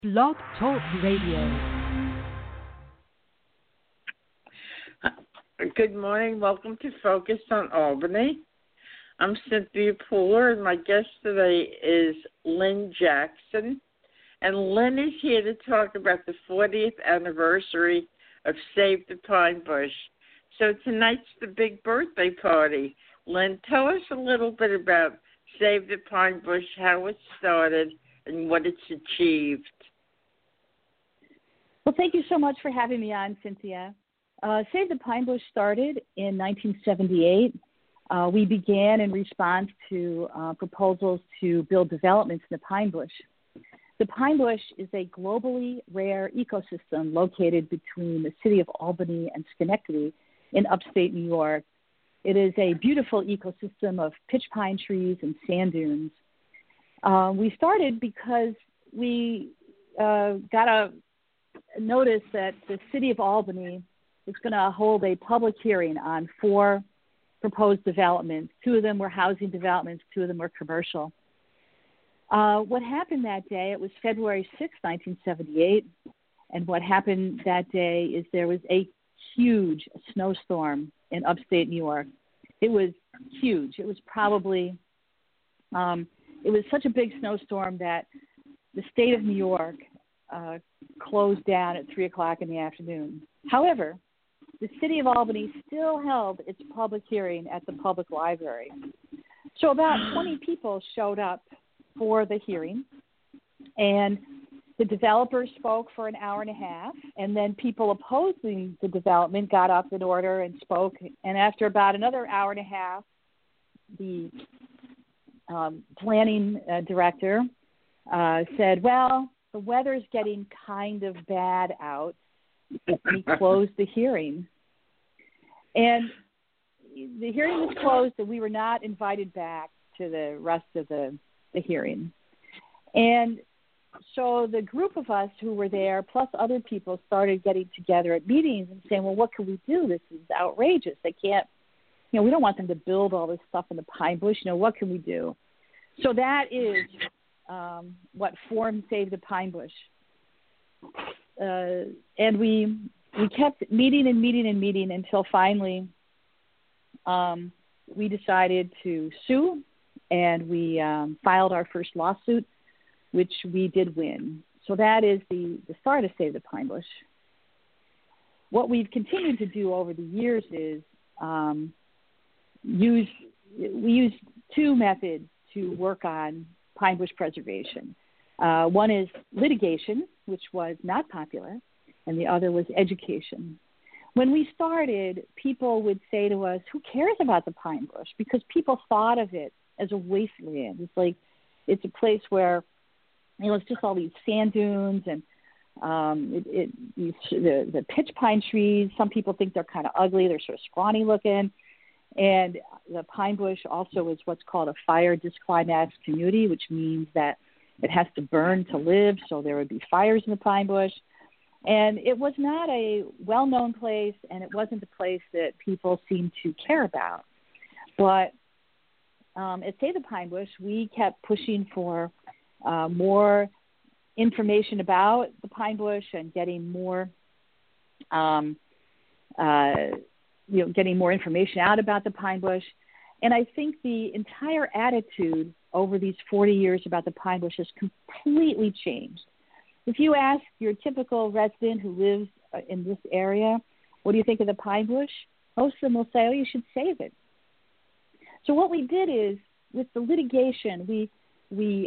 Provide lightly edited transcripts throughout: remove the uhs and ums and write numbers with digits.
Blog Talk Radio. Good morning. Welcome to Focus on Albany. I'm Cynthia Pooler, and my guest today is Lynn Jackson. And Lynn is here to talk about the 40th anniversary of Save the Pine Bush. So tonight's the big birthday party. Lynn, tell us a little bit about Save the Pine Bush, how it started, and what it's achieved. Well, thank you so much for having me on, Cynthia. Save the Pine Bush started in 1978. We began in response to proposals to build developments in the pine bush. The pine bush is a globally rare ecosystem located between the city of Albany and Schenectady in upstate New York. It is a beautiful ecosystem of pitch pine trees and sand dunes. We started because we got a notice that the city of Albany is going to hold a public hearing on 4 proposed developments. 2 of them were housing developments, 2 of them were commercial. What happened that day, it was February 6, 1978, and what happened that day is there was a huge snowstorm in upstate New York. It was huge. It was probably, it was such a big snowstorm that the state of New York closed down at 3 o'clock in the afternoon. However, the city of Albany still held its public hearing at the public library. So about 20 people showed up for the hearing, and the developers spoke for an hour and a half, and then people opposing the development got up in order and spoke, and after about another hour and a half, the planning director said, well, the weather's getting kind of bad out, and he closed the hearing. And the hearing was closed, and we were not invited back to the rest of the hearing. And so the group of us who were there, plus other people, started getting together at meetings and saying, well, what can we do? This is outrageous. They can't, we don't want them to build all this stuff in the pine bush. What can we do? So that is what formed Save the Pine Bush. And we kept meeting and meeting and meeting until finally we decided to sue, and we filed our first lawsuit, which we did win. So that is the start of Save the Pine Bush. What we've continued to do over the years is we use 2 methods to work on pine bush preservation. One is litigation, which was not popular, and the other was education. When we started, people would say to us, who cares about the pine bush? Because people thought of it as a wasteland. It's like it's a place where, it's just all these sand dunes and the pitch pine trees. Some people think they're kind of ugly. They're sort of scrawny looking. And the pine bush also is what's called a fire disclimax community, which means that it has to burn to live, so there would be fires in the pine bush. And it was not a well-known place, and it wasn't a place that people seemed to care about. But at Save the Pine Bush, we kept pushing for more information about the pine bush and getting more getting more information out about the pine bush. And I think the entire attitude over these 40 years about the pine bush has completely changed. If you ask your typical resident who lives in this area, what do you think of the pine bush? Most of them will say, oh, you should save it. So what we did is, with the litigation, we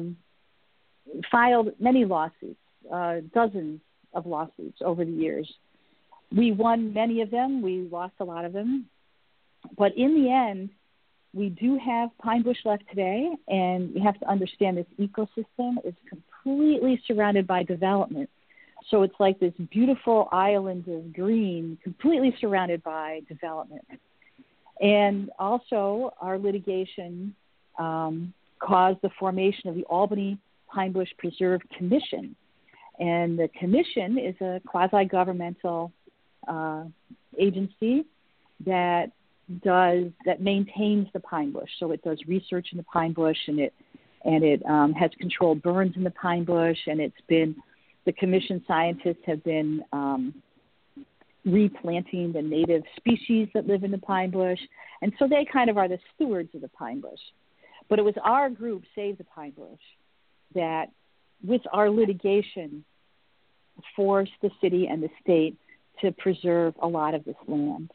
filed many lawsuits, dozens of lawsuits over the years. We won many of them. We lost a lot of them. But in the end, we do have pine bush left today, and you have to understand this ecosystem is completely surrounded by development. So it's like this beautiful island of green, completely surrounded by development. And also, our litigation caused the formation of the Albany Pine Bush Preserve Commission. And the commission is a quasi-governmental agency that maintains the pine bush. So it does research in the pine bush, and and it has controlled burns in the pine bush, and the commission scientists have been replanting the native species that live in the pine bush, and so they kind of are the stewards of the pine bush. But it was our group, Save the Pine Bush, that with our litigation forced the city and the state to preserve a lot of this land.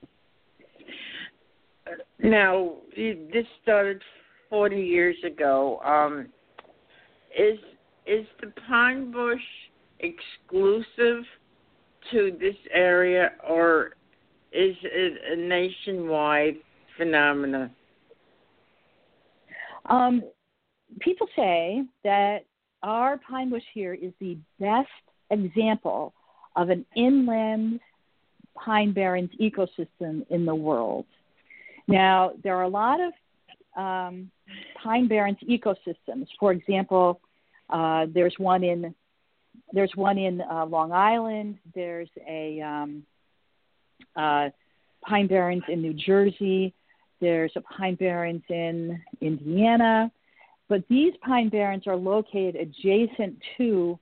Now, this started 40 years ago. Is the pine bush exclusive to this area, or is it a nationwide phenomenon? People say that our pine bush here is the best example of an inland pine barrens ecosystem in the world. Now, there are a lot of pine barrens ecosystems. For example, there's one in Long Island. There's a pine barrens in New Jersey. There's a pine barrens in Indiana. But these pine barrens are located adjacent to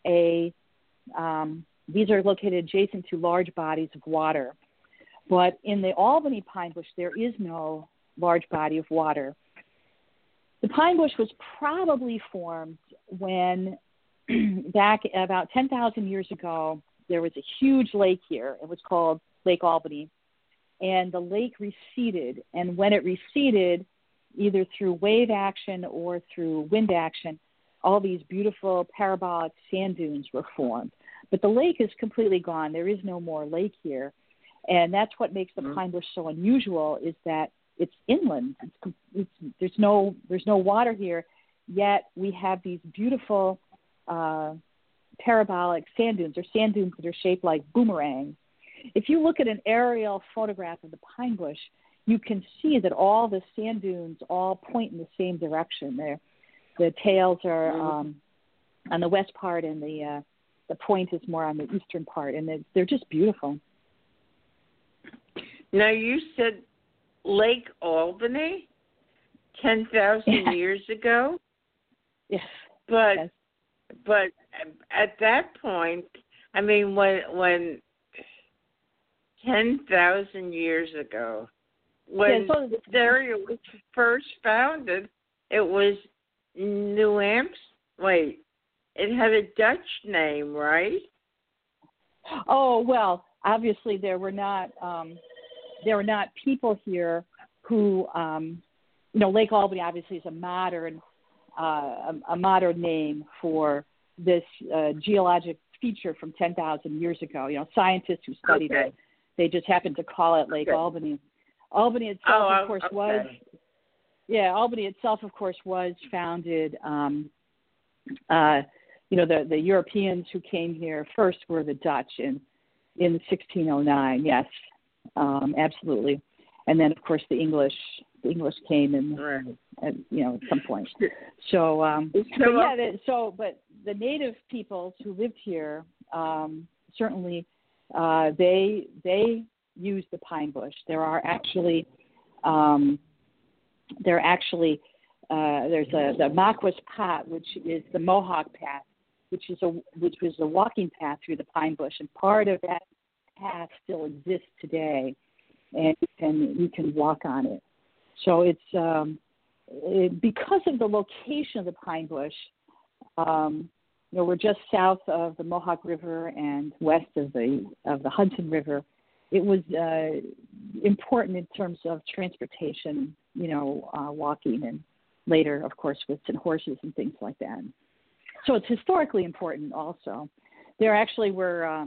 large bodies of water. But in the Albany pine bush, there is no large body of water. The pine bush was probably formed when, back about 10,000 years ago, there was a huge lake here. It was called Lake Albany. And the lake receded. And when it receded, either through wave action or through wind action, all these beautiful parabolic sand dunes were formed. But the lake is completely gone. There is no more lake here. And that's what makes the pine bush so unusual, is that it's inland. There's no water here, yet we have these beautiful parabolic sand dunes, or sand dunes that are shaped like boomerangs. If you look at an aerial photograph of the pine bush, you can see that all the sand dunes all point in the same direction. The tails are on the west part, and the point is more on the eastern part, and they're just beautiful. Now, you said Lake Albany 10,000 years ago? Yes. But at that point, I mean, when 10,000 years ago, when the area was first founded, it was New Amsterdam. Wait, it had a Dutch name, right? Oh, well, obviously there were not people here who, Lake Albany obviously is a modern name for this geologic feature from 10,000 years ago. Scientists who studied it, they just happened to call it Lake Albany. Albany itself, of course, Albany itself, of course, was founded. The Europeans who came here first were the Dutch in 1609. Yes, absolutely. And then, of course, the English came in, at some point. So, but the native peoples who lived here, certainly, they used the pine bush. There's the Maquis Path, which is the Mohawk Path, which was a walking path through the pine bush, and part of that path still exists today, and you can walk on it. So it's because of the location of the pine bush. We're just south of the Mohawk River and west of the Hudson River. It was important in terms of transportation, walking, and later, of course, with some horses and things like that. So it's historically important also. There actually were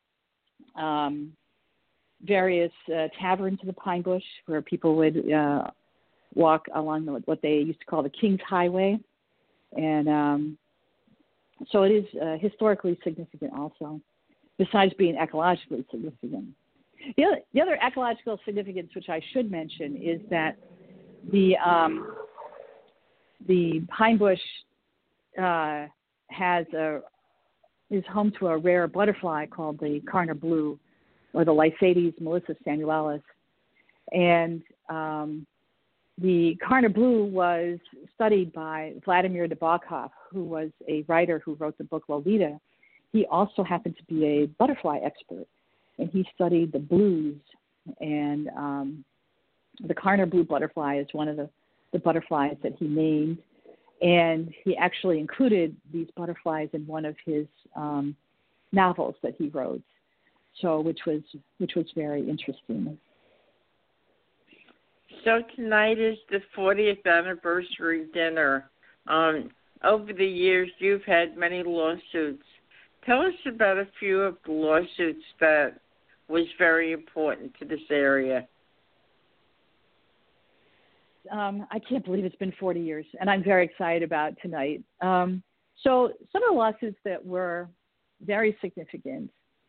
various taverns in the pine bush where people would walk along what they used to call the King's Highway. And so it is historically significant also, besides being ecologically significant. The other ecological significance, which I should mention, is that the pine bush is home to a rare butterfly called the Carner blue, or the Lycades melissa samuelis, and the Karner Blue was studied by Vladimir Nabokov, who was a writer who wrote the book Lolita. He also happened to be a butterfly expert, and he studied the blues. And the Karner Blue butterfly is one of the butterflies that he named. And he actually included these butterflies in one of his novels that he wrote, so which was very interesting. So tonight is the 40th anniversary dinner. Over the years, you've had many lawsuits. Tell us about a few of the lawsuits that was very important to this area. I can't believe it's been 40 years, and I'm very excited about tonight. So some of the lawsuits that were very significant,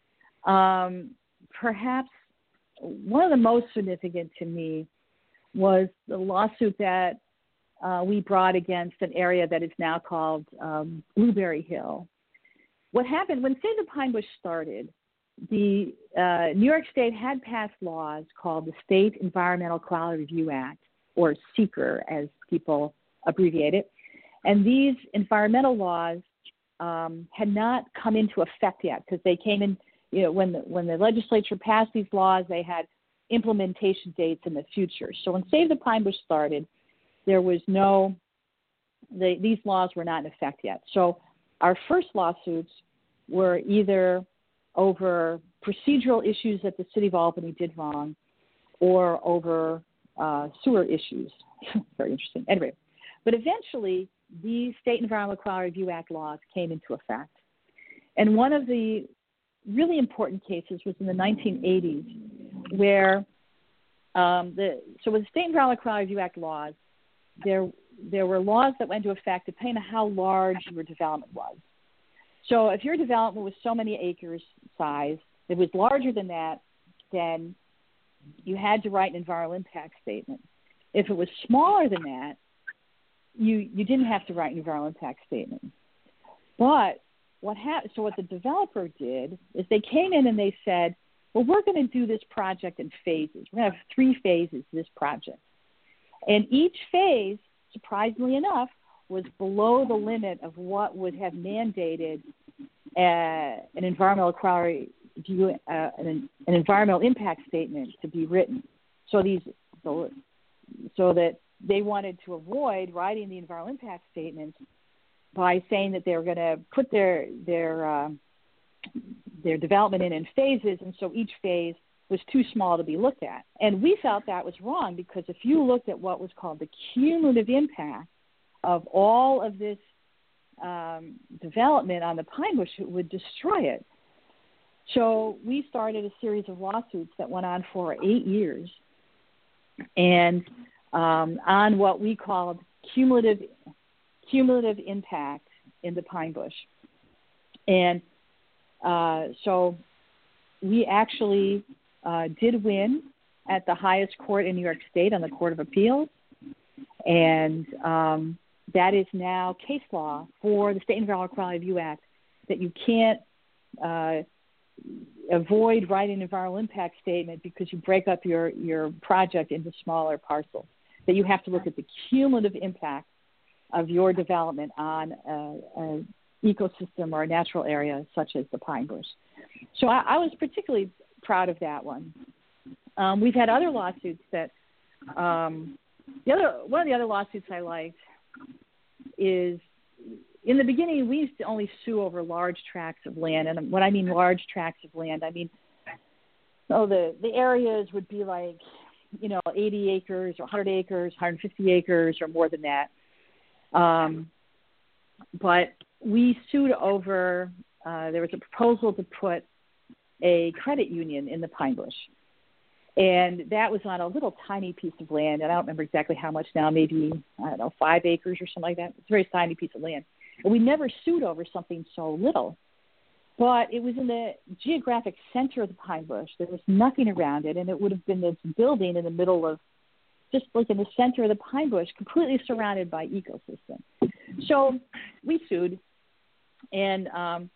perhaps one of the most significant to me was the lawsuit that we brought against an area that is now called Blueberry Hill. What happened when Save the Pine Bush started, the New York State had passed laws called the State Environmental Quality Review Act, or SEQR, as people abbreviate it. And these environmental laws had not come into effect yet, because they came in, when the legislature passed these laws, they had implementation dates in the future. So when Save the Pine Bush started, there was these laws were not in effect yet. So our first lawsuits were either over procedural issues that the city of Albany did wrong, or over sewer issues. Very interesting. Anyway, but eventually the State Environmental Quality Review Act laws came into effect. And one of the really important cases was in the 1980s, where so with the State Environmental Quality Review Act laws, there were laws that went into effect depending on how large your development was. So if your development was so many acres size, it was larger than that, then you had to write an environmental impact statement. If it was smaller than that, you didn't have to write an environmental impact statement. But what the developer did is they came in and they said, well, we're going to do this project in phases. We're going to have 3 phases to this project. And each phase, surprisingly enough, was below the limit of what would have mandated an environmental quality review, an environmental impact statement to be written. So that they wanted to avoid writing the environmental impact statements by saying that they were going to put their development in phases, and so each phase was too small to be looked at. And we felt that was wrong, because if you looked at what was called the cumulative impact of all of this development on the Pine Bush, it would destroy it. So we started a series of lawsuits that went on for 8 years, and on what we called cumulative impact in the Pine Bush. And so we actually did win at the highest court in New York State, on the Court of Appeals, and that is now case law for the State Environmental Quality Review Act, that you can't avoid writing an environmental impact statement because you break up your project into smaller parcels, that you have to look at the cumulative impact of your development on an ecosystem or a natural area such as the Pine Bush. So I was particularly proud of that one. We've had other lawsuits that one of the other lawsuits I liked is, in the beginning, we used to only sue over large tracts of land. And when I mean large tracts of land, I mean, the areas would be like, 80 acres or 100 acres, 150 acres or more than that. But we sued over, there was a proposal to put a credit union in the Pine Bush. And that was on a little tiny piece of land. And I don't remember exactly how much now, maybe, 5 acres or something like that. It's a very tiny piece of land. And we never sued over something so little. But it was in the geographic center of the Pine Bush. There was nothing around it. And it would have been this building in the middle of, just like in the center of the Pine Bush, completely surrounded by ecosystem. So we sued. And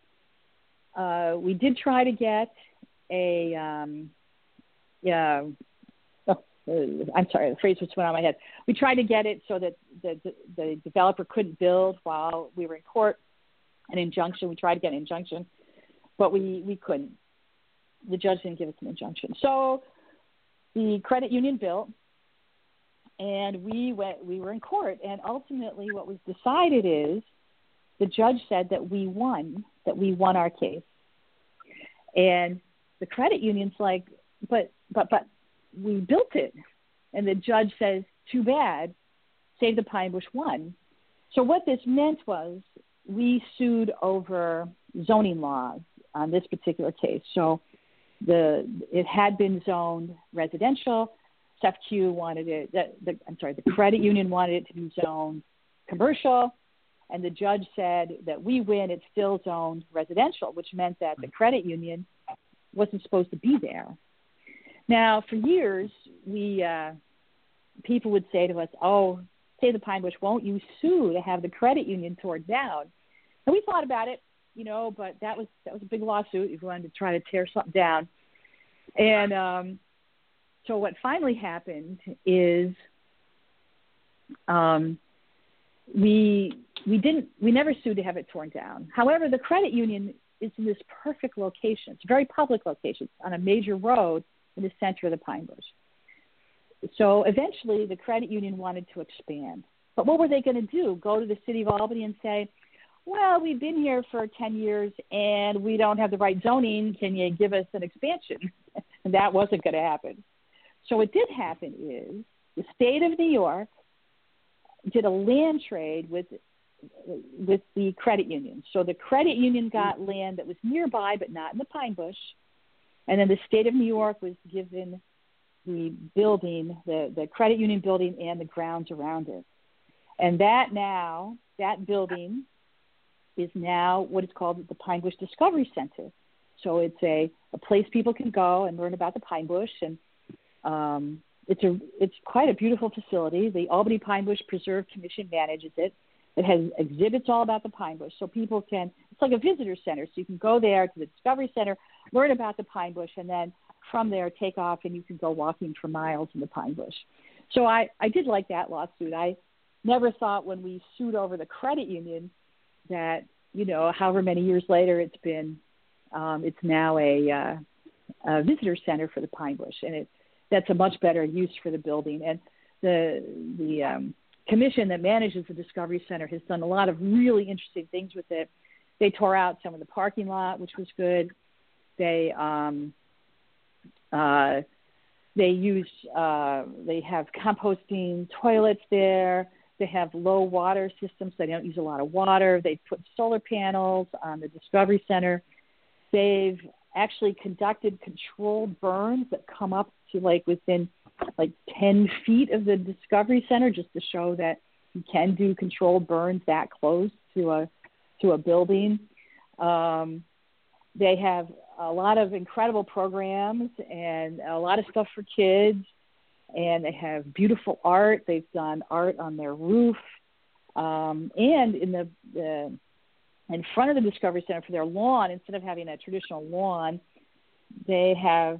we did try to get a I'm sorry, the phrase just went out of my head. We tried to get it so that the developer couldn't build while we were in court, an injunction. We tried to get an injunction, but we couldn't. The judge didn't give us an injunction. So the credit union built, and we were in court. And ultimately what was decided is the judge said that we won our case. And the credit union's like, but we built it. And the judge says, too bad, Save the Pine Bush won. So what this meant was we sued over zoning laws on this particular case. So it had been zoned residential. SEFCU wanted it, the credit union wanted it to be zoned commercial. And the judge said that we win, it's still zoned residential, which meant that the credit union wasn't supposed to be there. Now, for years, people would say to us, oh, Save the Pine Bush, won't you sue to have the credit union torn down? And we thought about it, but that was a big lawsuit if we wanted to try to tear something down. And so what finally happened is we never sued to have it torn down. However, the credit union is in this perfect location. It's a very public location. It's on a major road in the center of the Pine Bush. So eventually the credit union wanted to expand. But what were they going to do? Go to the city of Albany and say, well, we've been here for 10 years and we don't have the right zoning. Can you give us an expansion? And that wasn't going to happen. So what did happen is the state of New York did a land trade with the credit union. So the credit union got land that was nearby but not in the Pine Bush. And then the state of New York was given the building, the credit union building and the grounds around it. And that building is now what is called the Pine Bush Discovery Center. So it's a place people can go and learn about the Pine Bush. And it's quite a beautiful facility. The Albany Pine Bush Preserve Commission manages it. It has exhibits all about the Pine Bush. So people it's like a visitor center. So you can go there to the Discovery Center, learn about the Pine Bush, and then from there take off and you can go walking for miles in the Pine Bush. So I did like that lawsuit. I never thought when we sued over the credit union that, however many years later it's been, it's now a visitor center for the Pine Bush. And that's a much better use for the building. And the commission that manages the Discovery Center has done a lot of really interesting things with it. They tore out some of the parking lot, which was good. They have composting toilets there. They have low water systems. So they don't use a lot of water. They put solar panels on the Discovery Center. They've actually conducted controlled burns that come up to within 10 feet of the Discovery Center, just to show that you can do controlled burns that close to a building. They have a lot of incredible programs and a lot of stuff for kids. And they have beautiful art. They've done art on their roof. And in in front of the Discovery Center for their lawn, instead of having a traditional lawn, they have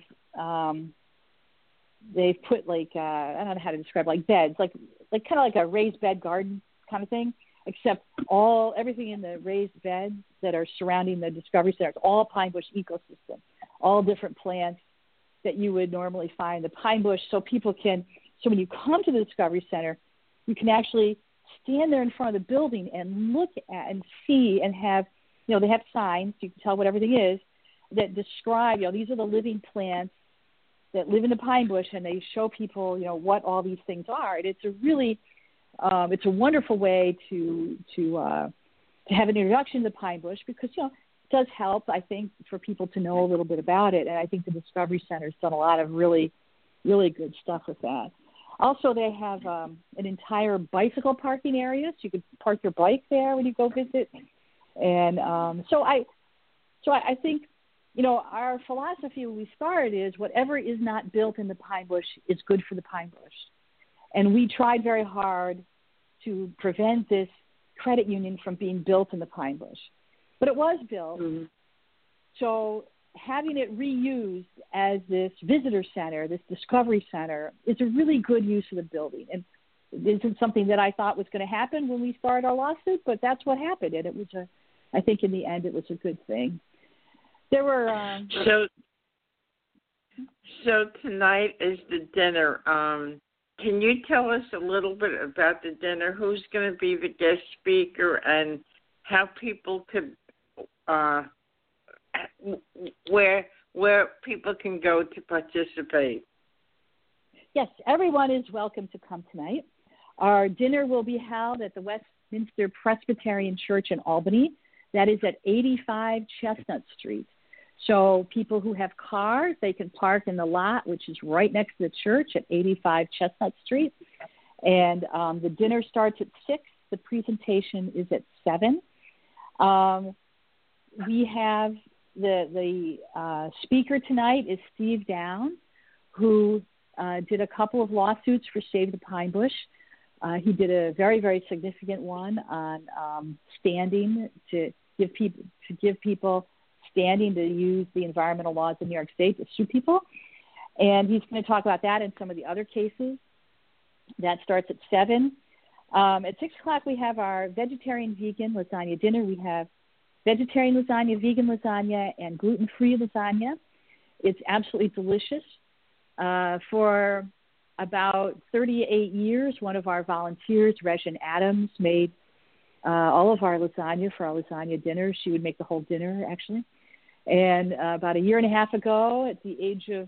they've put I don't know how to describe beds, kind of like a raised bed garden kind of thing, except everything in the raised beds that are surrounding the Discovery Center, it's all Pine Bush ecosystem, all different plants that you would normally find in the Pine Bush. So so when you come to the Discovery Center, you can actually stand there in front of the building and look at and see and have, they have signs, so you can tell what everything is, that describe, these are the living plants that live in the Pine Bush, and they show people, what all these things are. And it's a really, it's a wonderful way to have an introduction to the Pine Bush because, it does help, I think, for people to know a little bit about it. And I think the Discovery Center's done a lot of really, really good stuff with that. Also, they have an entire bicycle parking area, so you could park your bike there when you go visit. And so I think, our philosophy when we started is whatever is not built in the Pine Bush is good for the Pine Bush. And we tried very hard to prevent this credit union from being built in the Pine Bush. But it was built. Mm-hmm. So having it reused as this visitor center, this discovery center, is a really good use of the building. And it isn't something that I thought was going to happen when we started our lawsuit, but that's what happened. And it was I think in the end, it was a good thing. There were So tonight is the dinner. Can you tell us a little bit about the dinner? Who's going to be the guest speaker and how people could, where people can go to participate? Yes, everyone is welcome to come tonight. Our dinner will be held at the Westminster Presbyterian Church in Albany. That is at 85 Chestnut Street. So people who have cars, they can park in the lot, which is right next to the church at 85 Chestnut Street. And the dinner starts at 6. The presentation is at 7. We have the speaker tonight is Steve Down, who did a couple of lawsuits for Save the Pine Bush. He did a very, very significant one on standing to give people standing to use the environmental laws in New York State to sue people. And he's going to talk about that and some of the other cases. That starts at 7. At 6 o'clock, we have our vegetarian-vegan lasagna dinner. We have vegetarian lasagna, vegan lasagna, and gluten-free lasagna. It's absolutely delicious. For about 38 years, one of our volunteers, Regin Adams, made all of our lasagna for our lasagna dinner. She would make the whole dinner, actually. And about a year and a half ago, at the age of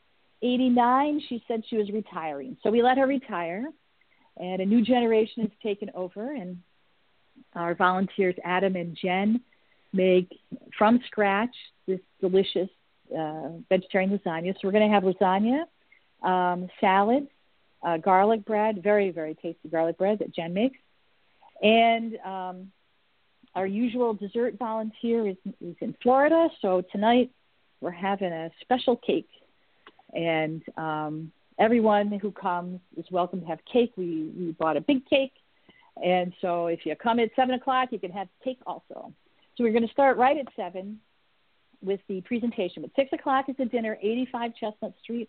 89, she said she was retiring. So we let her retire, and a new generation has taken over. And our volunteers, Adam and Jen, make from scratch this delicious vegetarian lasagna. So we're going to have lasagna, salad, garlic bread, very, very tasty garlic bread that Jen makes. And our usual dessert volunteer is in Florida, so tonight we're having a special cake. And everyone who comes is welcome to have cake. We bought a big cake, and so if you come at 7 o'clock, you can have cake also. So we're going to start right at 7 with the presentation. But 6 o'clock is the dinner, 85 Chestnut Street.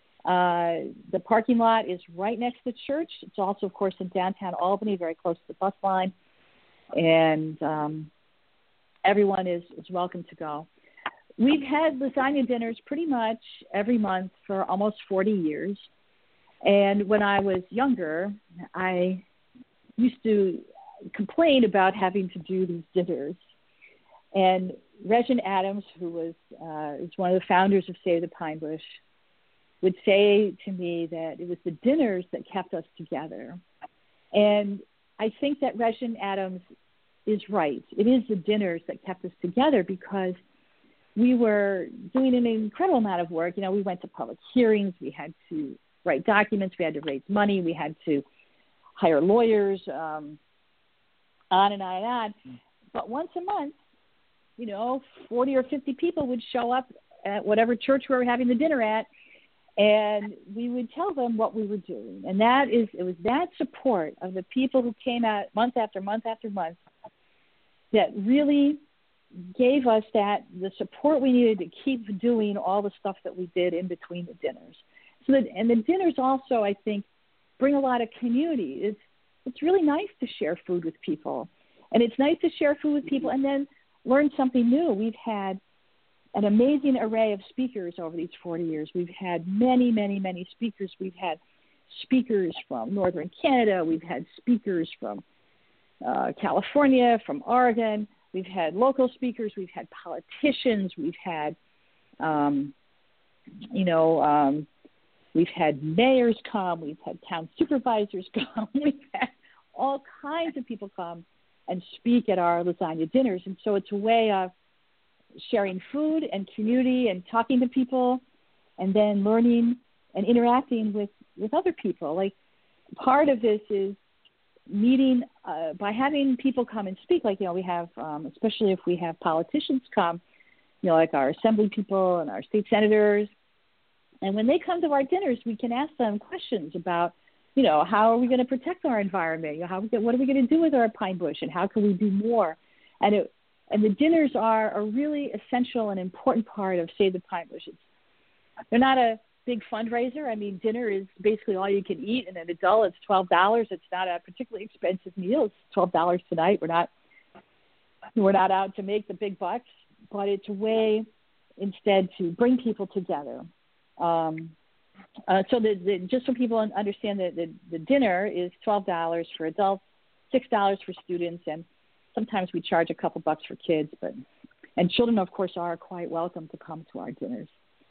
The parking lot is right next to the church. It's also, of course, in downtown Albany, very close to the bus line. And everyone is welcome to go. We've had lasagna dinners pretty much every month for almost 40 years. And when I was younger, I used to complain about having to do these dinners. And Regin Adams, who is one of the founders of Save the Pine Bush, would say to me that it was the dinners that kept us together. And I think that Regin Adams is right. It is the dinners that kept us together because we were doing an incredible amount of work. You know, we went to public hearings. We had to write documents. We had to raise money. We had to hire lawyers, on and on and on. But once a month, 40 or 50 people would show up at whatever church we were having the dinner at, and we would tell them what we were doing. And it was that support of the people who came out month after month after month that really gave us the support we needed to keep doing all the stuff that we did in between the dinners. And the dinners also, I think, bring a lot of community. It's really nice to share food with people. And it's nice to share food with people and then learn something new. We've had an amazing array of speakers over these 40 years. We've had many, many, many speakers. We've had speakers from Northern Canada. We've had speakers from California, from Oregon. We've had local speakers. We've had politicians. We've had, we've had mayors come. We've had town supervisors come. We've had all kinds of people come and speak at our lasagna dinners. And so it's a way of sharing food and community and talking to people and then learning and interacting with other people. Like, part of this is meeting by having people come and speak. Like, we have, especially if we have politicians come, like our assembly people and our state senators. And when they come to our dinners, we can ask them questions about, how are we going to protect our environment? What are we going to do with our pine bush, and how can we do more? And And the dinners are a really essential and important part of Save the Pine Bushes. They're not a big fundraiser. I mean, dinner is basically all you can eat, and an adult, it's $12. It's not a particularly expensive meal. It's $12 tonight. We're not out to make the big bucks, but it's a way instead to bring people together. So just so people understand that the dinner is $12 for adults, $6 for students, and sometimes we charge a couple bucks for kids. And children, of course, are quite welcome to come to our dinners.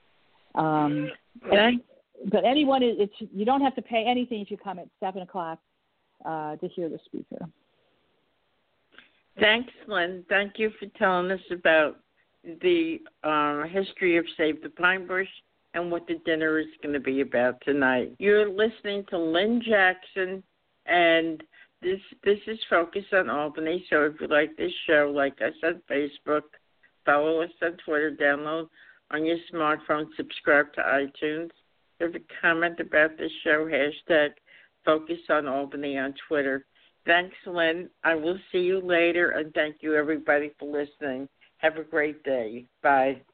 But anyone, you don't have to pay anything if you come at 7:00 to hear the speaker. Thanks, Lynn. Thank you for telling us about the history of Save the Pine Bush and what the dinner is going to be about tonight. You're listening to Lynn Jackson, and this is Focus on Albany. So if you like this show, like us on Facebook, follow us on Twitter, download on your smartphone, subscribe to iTunes. If you have a comment about this show, hashtag Focus on Albany on Twitter. Thanks, Lynn. I will see you later, and thank you, everybody, for listening. Have a great day. Bye.